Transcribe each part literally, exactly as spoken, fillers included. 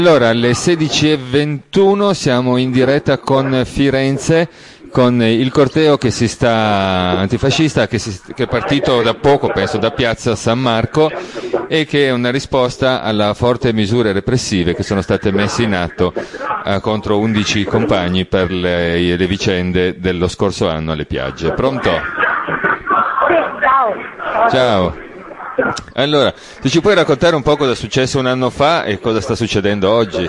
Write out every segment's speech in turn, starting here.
Allora, alle sedici e ventuno siamo in diretta con Firenze, con il corteo che si sta, antifascista, che, si, che è partito da poco, penso, da Piazza San Marco, e che è una risposta alle forti misure repressive che sono state messe in atto eh, contro undici compagni per le, le vicende dello scorso anno alle piagge. Pronto? Sì, ciao. Ciao. Allora, tu ci puoi raccontare un po' cosa è successo un anno fa e cosa sta succedendo oggi?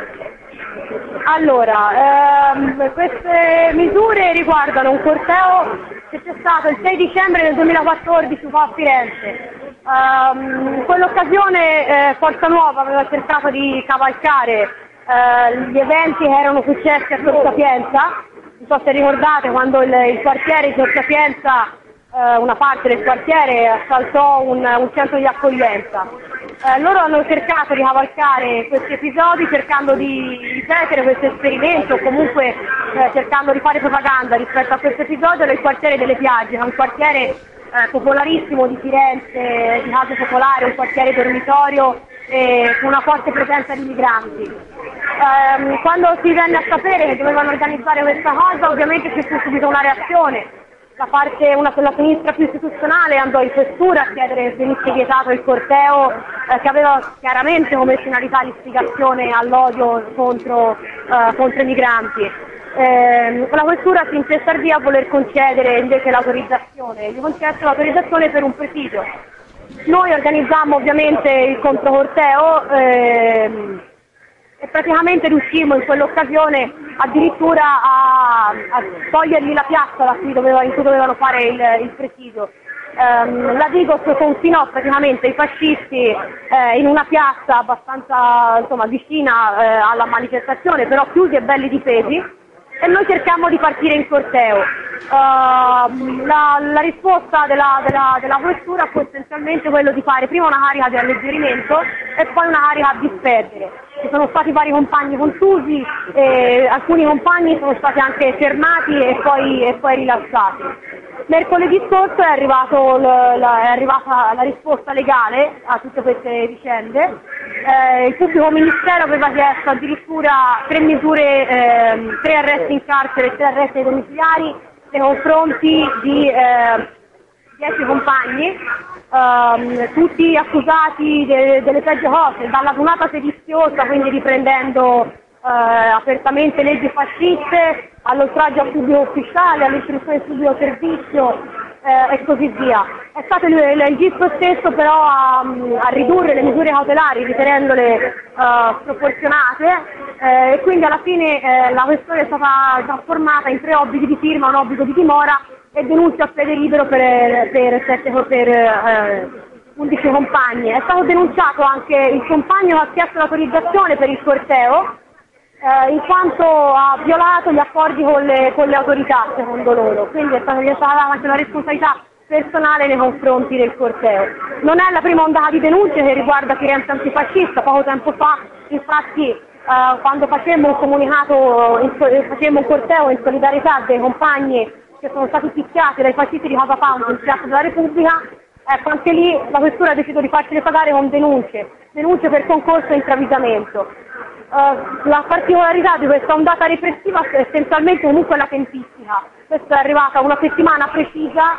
Allora, ehm, queste misure riguardano un corteo che c'è stato il sei dicembre del duemilaquattordici qua a Firenze. Um, in quell'occasione eh, Forza Nuova aveva cercato di cavalcare eh, gli eventi che erano successi a Tor Sapienza. Non so se ricordate quando il, il quartiere di Tor Sapienza, eh, una parte del quartiere assaltò un, un centro di accoglienza. Eh, loro hanno cercato di cavalcare questi episodi cercando di ripetere questo esperimento, o comunque eh, cercando di fare propaganda rispetto a questo episodio del quartiere delle Piagge, che è un quartiere eh, popolarissimo di Firenze, di case popolari, un quartiere dormitorio eh, con una forte presenza di migranti. Eh, quando si venne a sapere che dovevano organizzare questa cosa, ovviamente ci fu subito una reazione. La parte, una della sinistra più istituzionale andò in questura a chiedere che venisse vietato il corteo eh, che aveva chiaramente come finalità l'istigazione all'odio contro, eh, contro i migranti. Eh, la questura si intestardì a voler concedere invece l'autorizzazione, gli concesse l'autorizzazione per un presidio. Noi organizzammo ovviamente il controcorteo ehm, e praticamente riuscimmo in quell'occasione addirittura a, a togliergli la piazza da cui doveva, in cui dovevano fare il, il presidio. Um, la Digos confinò praticamente i fascisti eh, in una piazza abbastanza insomma, vicina eh, alla manifestazione, però chiusi e belli difesi, e noi cercammo di partire in corteo. Uh, la, la risposta della, della, della questura fu essenzialmente quello di fare prima una carica di alleggerimento e poi una carica a disperdere. Ci sono stati vari compagni contusi, e alcuni compagni sono stati anche fermati e poi, e poi rilasciati. Mercoledì scorso è, arrivato l, la, è arrivata la risposta legale a tutte queste vicende. Eh, il pubblico ministero aveva chiesto addirittura tre misure, eh, tre arresti in carcere e tre arresti domiciliari nei confronti di eh, dieci compagni, ehm, tutti accusati de, delle peggio cose, dalla tunata sediziosa, quindi riprendendo eh, apertamente leggi fasciste, all'oltraggio al pubblico ufficiale, all'istruzione del pubblico servizio eh, e così via. È stato il, il G I P stesso però a, a ridurre le misure cautelari ritenendole eh, sproporzionate eh, e quindi alla fine eh, la questione è stata trasformata in tre obblighi di firma, un obbligo di dimora e denuncia a piede libero per, per, sette, per eh, undici compagni. È stato denunciato anche il compagno che ha chiesto l'autorizzazione per il corteo eh, in quanto ha violato gli accordi con le, con le autorità, secondo loro, quindi è stata stata anche una responsabilità personale nei confronti del corteo. Non è la prima ondata di denunce che riguarda Firenze antifascista. Poco tempo fa, infatti, eh, quando facemmo un comunicato, in, facemmo un corteo in solidarietà dei compagni che sono stati picchiati dai fascisti di Casa Pound in Piazza della Repubblica, ecco, anche lì la questura ha deciso di farcene pagare con denunce, denunce per concorso e intravisamento. Uh, la particolarità di questa ondata repressiva è essenzialmente comunque la tempistica. Questa è arrivata una settimana precisa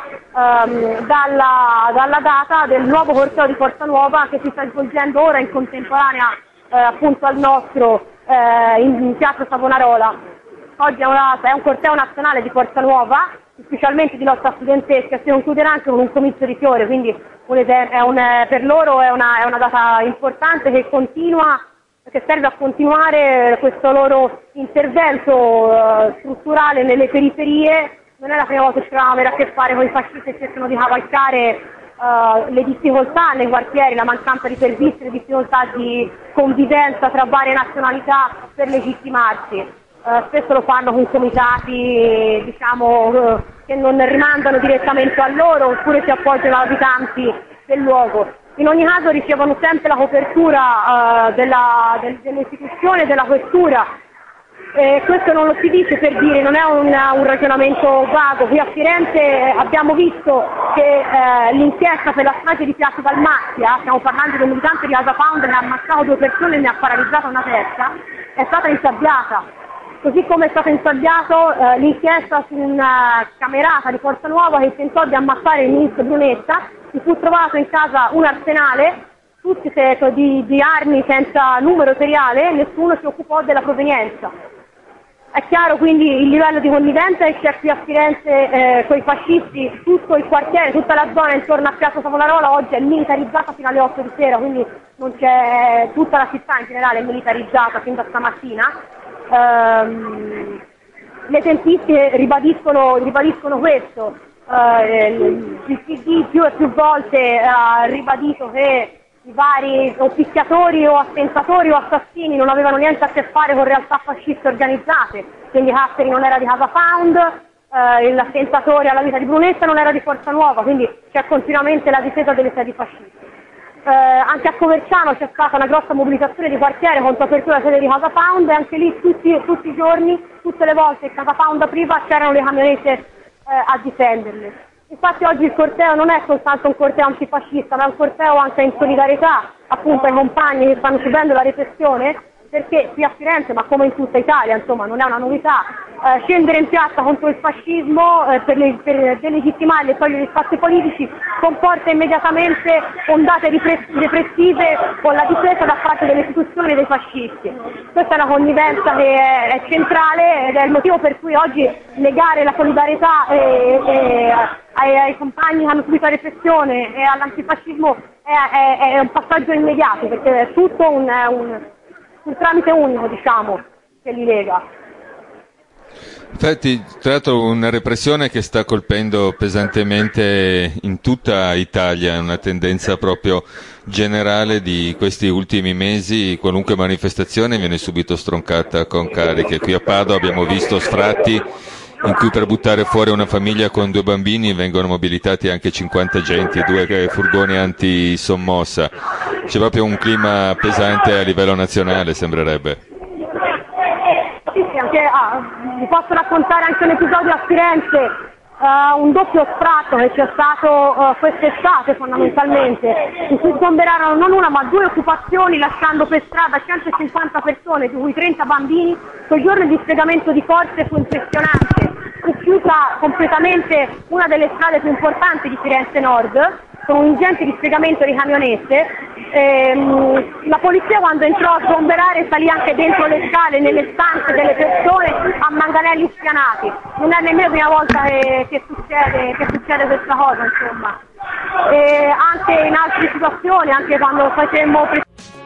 um, dalla, dalla data del nuovo corteo di Forza Nuova che si sta svolgendo ora in contemporanea eh, appunto al nostro eh, in, in Piazza Savonarola. Oggi è, una, è un corteo nazionale di Forza Nuova, ufficialmente di lotta studentesca, si concluderà anche con un comizio di fiore, quindi un, è un, per loro è una, è una data importante che continua, che serve a continuare questo loro intervento uh, strutturale nelle periferie. Non è la prima volta che ci troviamo avere a che fare con i fascisti che cercano di cavalcare uh, le difficoltà nei quartieri, la mancanza di servizi, le difficoltà di convivenza tra varie nazionalità per legittimarsi. Uh, spesso lo fanno con comitati diciamo, uh, che non rimandano direttamente a loro oppure si appoggiano ad abitanti del luogo. In ogni caso ricevono sempre la copertura uh, della, del, dell'istituzione, della questura Eh, questo non lo si dice per dire, non è un, un ragionamento vago. Qui a Firenze eh, abbiamo visto che eh, l'inchiesta per la strage di Piazza Dalmazia, stiamo parlando di un militante di Casa Pound che ha ammazzato due persone e ne ha paralizzata una terza, è stata insabbiata. Così come è stata insabbiato eh, l'inchiesta su una camerata di Forza Nuova che tentò di ammazzare il ministro Brunetta, si fu trovato in casa un arsenale, tutti di, di armi senza numero seriale, e nessuno si occupò della provenienza. È chiaro quindi il livello di connivenza che c'è qui a Firenze eh, con i fascisti, tutto il quartiere, tutta la zona intorno a Piazza Savonarola oggi è militarizzata fino alle otto di sera, quindi non c'è, tutta la città in generale è militarizzata fin da stamattina. Ehm, le tempistiche ribadiscono, ribadiscono questo, eh, il P D più e più volte ha ribadito che i vari o picchiatori o attentatori o assassini non avevano niente a che fare con realtà fasciste organizzate, quindi Casseri non era di Casa Pound, eh, l'attentatore alla vita di Brunetta non era di Forza Nuova, quindi c'è continuamente la difesa delle sedi fasciste. Eh, anche a Coverciano c'è stata una grossa mobilitazione di quartiere contro l'apertura della sede di Casa Pound e anche lì tutti, tutti i giorni, tutte le volte che Casa Pound apriva c'erano le camionette eh, a difenderle. Infatti oggi il corteo non è soltanto un corteo antifascista, ma è un corteo anche in solidarietà appunto ai compagni che stanno subendo la repressione, perché qui a Firenze, ma come in tutta Italia, insomma non è una novità, eh, scendere in piazza contro il fascismo eh, per, le, per delegittimarli e togliere gli spazi politici comporta immediatamente ondate repressive con la difesa da parte delle istituzioni dei fascisti. Questa è una connivenza che è, è centrale ed è il motivo per cui oggi negare la solidarietà e, e, ai, ai compagni che hanno subito la repressione e all'antifascismo è, è, è un passaggio immediato, perché è tutto un, un, un tramite unico, diciamo, che li lega. Infatti, tra l'altro, una repressione che sta colpendo pesantemente in tutta Italia, una tendenza proprio generale di questi ultimi mesi, qualunque manifestazione viene subito stroncata con cariche. Qui a Padova abbiamo visto sfratti in cui per buttare fuori una famiglia con due bambini vengono mobilitati anche cinquanta agenti e due furgoni anti-sommossa. C'è proprio un clima pesante a livello nazionale, sembrerebbe. Sì, sì, anche, ah, vi posso raccontare anche un episodio a Firenze, uh, un doppio sfratto che c'è stato uh, quest'estate fondamentalmente, in cui sgomberarono non una ma due occupazioni lasciando per strada centocinquanta persone, di cui trenta bambini. Quel giorno il dispiegamento di forze fu impressionante, fu chiusa completamente una delle strade più importanti di Firenze Nord, con un ingente dispiegamento di camionette. Ehm, la polizia quando entrò a sgomberare salì anche dentro le scale, nelle stanze delle persone a manganelli spianati. Non è nemmeno la prima volta che, che, succede, che succede questa cosa, insomma. E anche in altre situazioni, anche quando facemmo